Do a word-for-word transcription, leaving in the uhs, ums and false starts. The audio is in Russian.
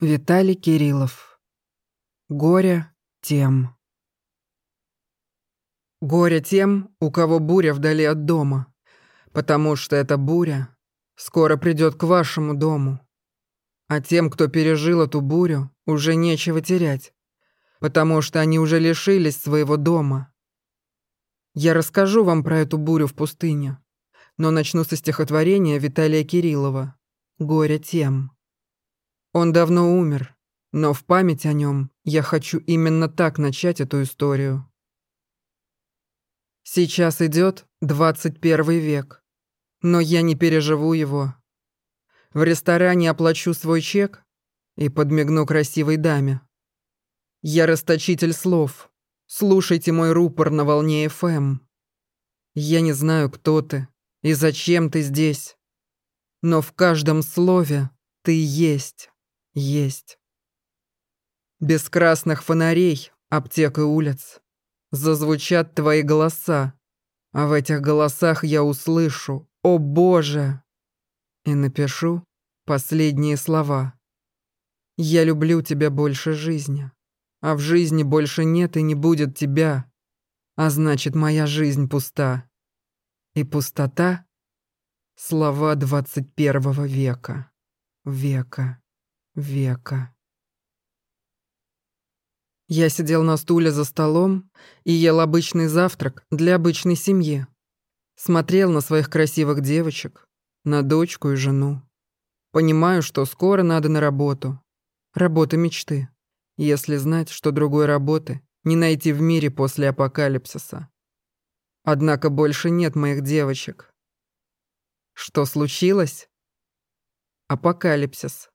Виталий Кириллов. Горе тем. Горе тем, у кого буря вдали от дома, потому что эта буря скоро придет к вашему дому. А тем, кто пережил эту бурю, уже нечего терять, потому что они уже лишились своего дома. Я расскажу вам про эту бурю в пустыне, но начну со стихотворения Виталия Кириллова «Горе тем». Он давно умер, но в память о нем я хочу именно так начать эту историю. Сейчас идет двадцать первый век, но я не переживу его. В ресторане оплачу свой чек и подмигну красивой даме. Я расточитель слов, слушайте мой рупор на волне эф эм. Я не знаю, кто ты и зачем ты здесь, но в каждом слове ты есть, есть. Без красных фонарей, аптек и улиц зазвучат твои голоса, а в этих голосах я услышу «О Боже!» и напишу последние слова. Я люблю тебя больше жизни, а в жизни больше нет и не будет тебя, а значит, моя жизнь пуста. И пустота — слова двадцать первого века, века, века. Я сидел на стуле за столом и ел обычный завтрак для обычной семьи. Смотрел на своих красивых девочек, на дочку и жену. Понимаю, что скоро надо на работу. Работа мечты, если знать, что другой работы не найти в мире после апокалипсиса. Однако больше нет моих девочек. Что случилось? Апокалипсис.